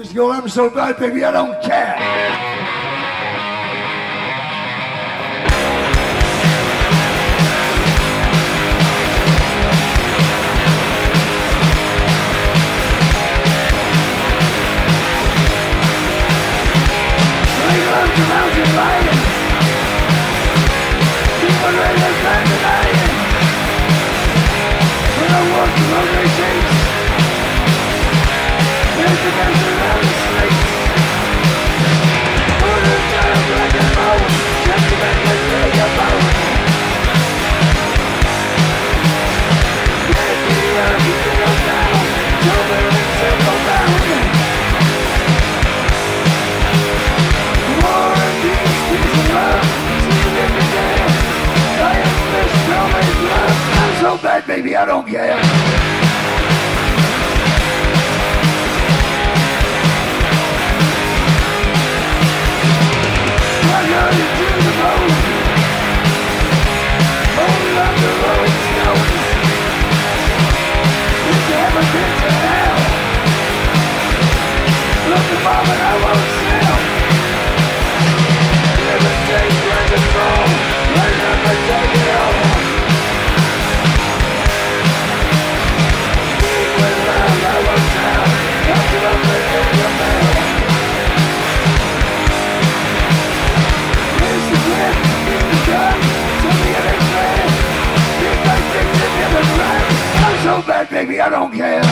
Just go, I'm so bad, baby, I don't care. Mountain lion, people ready to stand the lion. When I walk the road they chase, there's the best around the streets. Put it down like a bone, just to make it like a bone. Get the earth, you can go down, sober and simple bound. I'm so bad, baby, I don't care. I got it to the bone. Hold on the rolling stones. It's ever been to hell. Look the moment I won't sell. Never take your control. I never take it all. I'm so bad, baby, I don't care.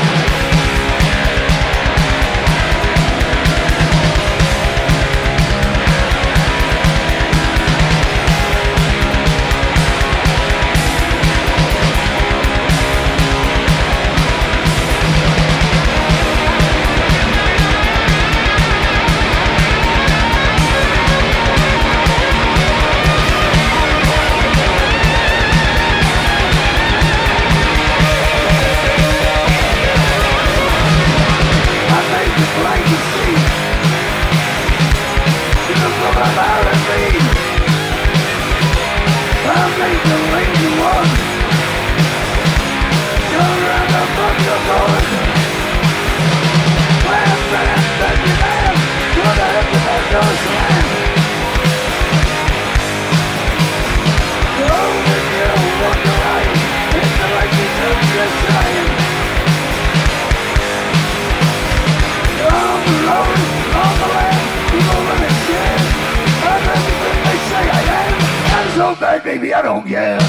So bad, baby, I don't care.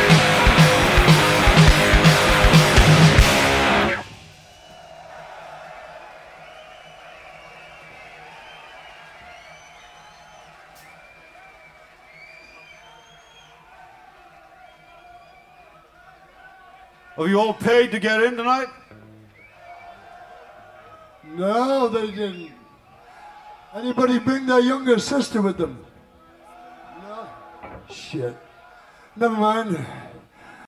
Have you all paid to get in tonight? No, they didn't. Anybody bring their younger sister with them? No. Shit. Never mind.